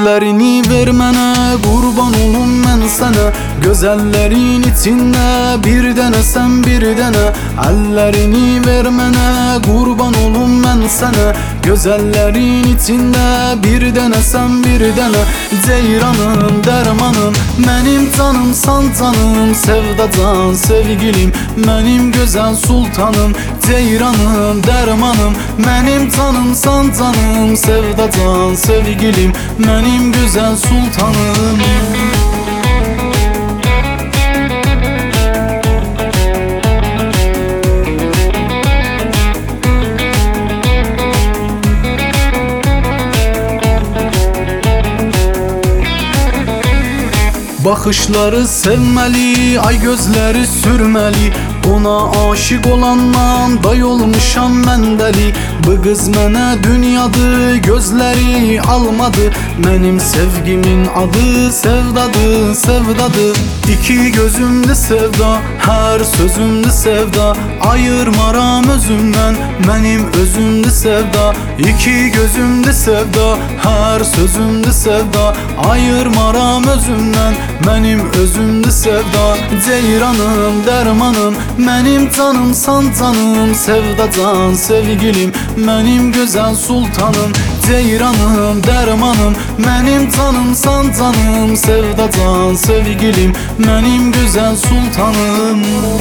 Əllərini ver mənə, qurban olum mən sənə. Gözəllərin içində bir dənə sən, bir dənə. Əllərini ver mənə, qurban olum mən sənə. Gözəllərin içində bir dənə sən, bir dənə. Ceyranım, dərmanım, mənim canımsan canım. Sevdacan, sevgilim, mənim gözəl sultanım. Ceyranım, dərmanım, mənim canımsan canım. Sevdacan, sevgilim, mənim gözəl sultanım. Baxışları sevməli, ay gözləri sürməli. Ona aşık olandan day olmuşam mən dəli. Bu qız mənə dünyadı, gözləri almadı. Mənim sevgimin adı sevdadır, sevdadır. İki gözümdü sevda, hər sözümdü sevda. Ayırmaram özümdən, mənim özümdü sevda. İki gözümdü sevda, hər sözümdü sevda. Ayırmaram özümdən, mənim özümdü sevda. Ceyranım, dərmanım, mənim canımsan canım. Sevdacan, sevgilim, mənim gözəl sultanım. Ceyranım, dərmanım, mənim canımsan canım. Sevdacan, sevgilim, mənim gözəl sultanım.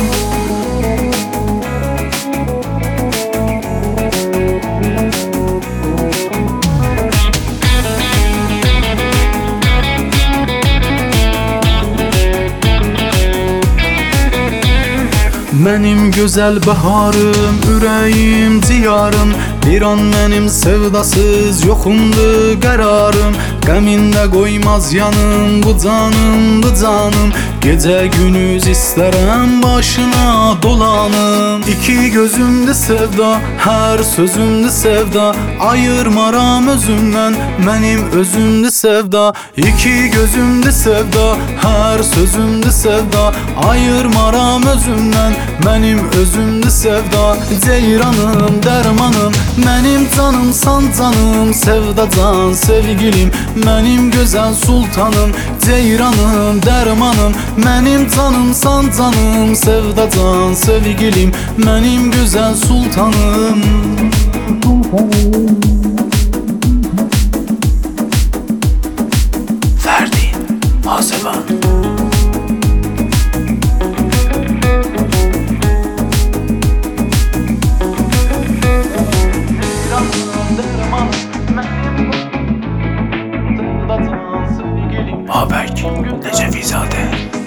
Mənim gözəl baharım, ürəyim, diyarım. Bir an mənim sevdasız yoxumdu qərarım. Qəmində qoymaz yanım, bu canım, bu canım. Gecə günüz istərəm başına dolanım. İki gözümdü sevda, hər sözümdü sevda. Ayırmaram özümdən, mənim özümdü sevda. İki gözümdü sevda, hər sözümdü sevda. Ayırmaram özümdən, mənim özümdü sevda. Ceyranım, dərmanım, mənim canımsan canım. Sevdacan, sevgilim, mənim gözəl sultanım. Ceyranım, dərmanım, mənim canımsan canım. Sevdacan, sevgilim, mənim gözəl sultanım. Ferdi Haseban. Haberk Necefizade.